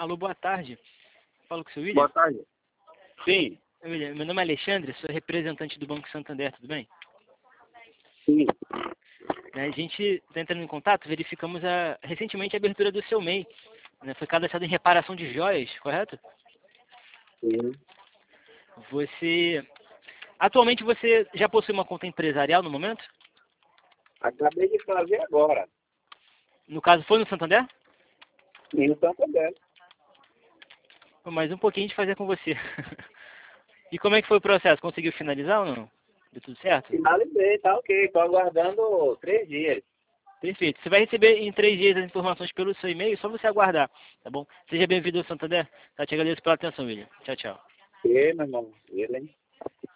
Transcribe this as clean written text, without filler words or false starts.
Alô, boa tarde. Falo com o seu William? Boa tarde. Sim. William, meu nome é Alexandre, sou representante do Banco Santander, tudo bem? Sim. A gente está entrando em contato, verificamos recentemente a abertura do seu MEI. Né? Foi cadastrado em reparação de joias, correto? Sim. Atualmente você já possui uma conta empresarial no momento? Acabei de fazer agora. No caso, foi no Santander? E no Santander. Mais um pouquinho de fazer com você. E como é que foi o processo? Conseguiu finalizar ou não? Deu tudo certo? Finalizei, tá ok. Estou aguardando 3 dias. Perfeito. Você vai receber em 3 dias as informações pelo seu e-mail, só você aguardar, tá bom? Seja bem-vindo ao Santander. Tá, te agradeço pela atenção, William. Tchau, tchau. E, meu irmão, ele, hein?